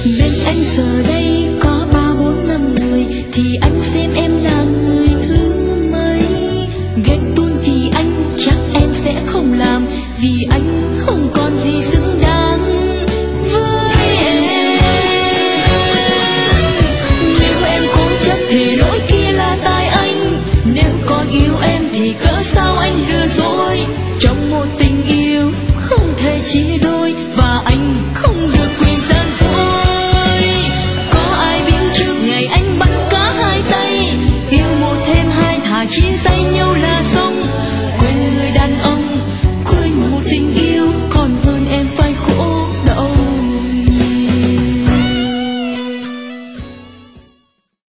Bên anh giờ đây có 3, 4, 5 người, thì anh xem em là người thứ mấy. Ghét tuôn thì anh chắc em sẽ không làm, vì anh không còn gì xứng